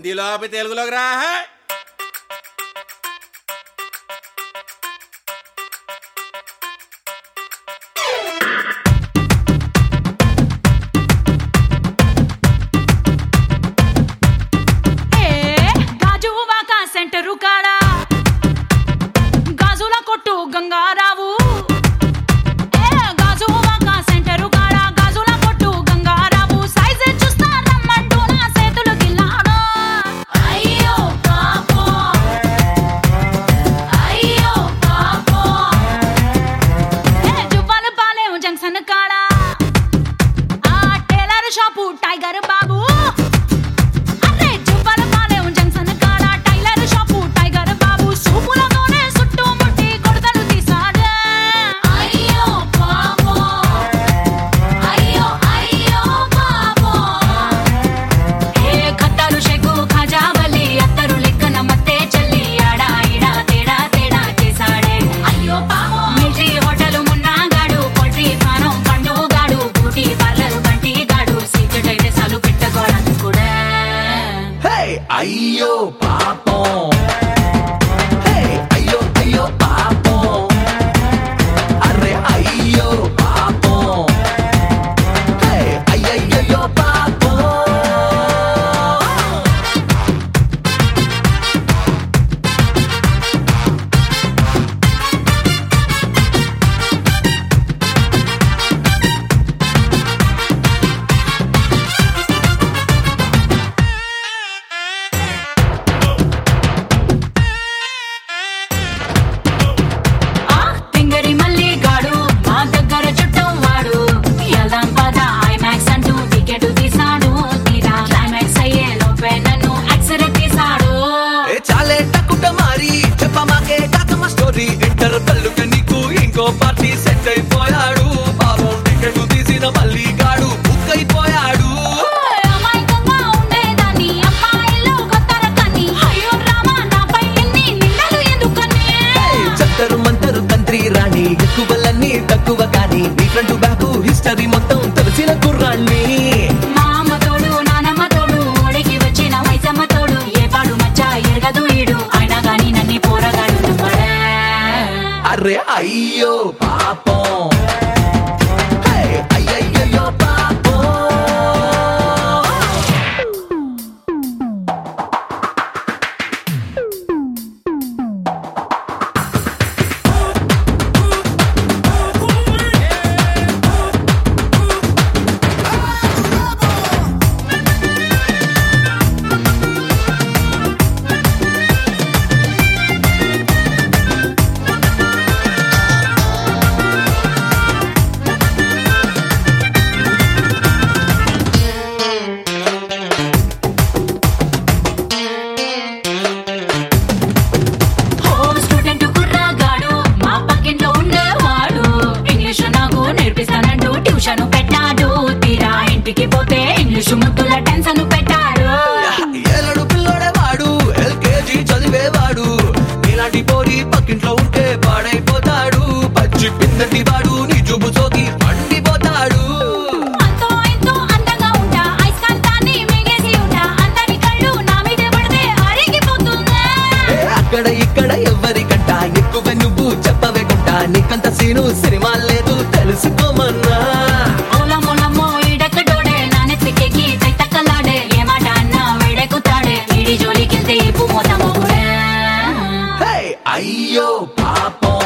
హిందీలో ఆపి తెలుగులోకి రా. సెంటరు కాడా గాజుల కొట్టు గంగారావు, గాజువాక సెంటరు కాడా గాజుల కొట్టు గంగారావు, సైజే చూస్తా రమ్మంటూ నా చేతులు గిల్లాడు. అయ్యో పాపో అయ్యో పాపో, జువ్వాల పాలెం జంక్షన్ కాడా ఆ టైలర్ షాపు టైగర్ బాబు. అయ్యో పాపం, అయ్యో అయ్యో పాపం, అరే అయ్యో పాపం, అయ్యయ్యో పాపం. ఇంటర్ కళ్ళుక నీకు ఇంకో పార్టీ సెట్ అయిపోయాడు, పాపం టికెట్ తీసిన మళ్ళీ గాడు బుక్ అయిపోయాడు. చత్తరు మంతరు తంత్రి రాణి ఎక్కువలన్నీ తక్కువ కానీ నీ ఫ్రంట్ బ్యాక్ హిస్టరీ మొత్తం తెలిసిన కుర్రాణ్ణి. మామ తోడు నానమ్మ తోడు ఓడికి వచ్చిన వైసమ్మ తోడు ఏ పాడు మచ్చ ఎరగదు ఈడు అయినా గాని నన్ను పోరగాడు. అరే అయ్యో పాపం, అయ్యయ్యో పాపం. ఏలడు పిల్లోడేవాడు ఎల్కేజీ చదివేవాడు, నీలాంటి పోరి పక్కింట్లో ఉంటే పాడైపోతాడు. పచ్చి పిందటి వాడు నీ జుబు సోకి మండిపోతాడు. అక్కడ ఇక్కడ ఎవరికంట ఎక్కువ నువ్వు చెప్పవే గుంట, నీకంత సీను సినిమా లేదు తెలుసుకోమన్నా. అయ్యో పాపం.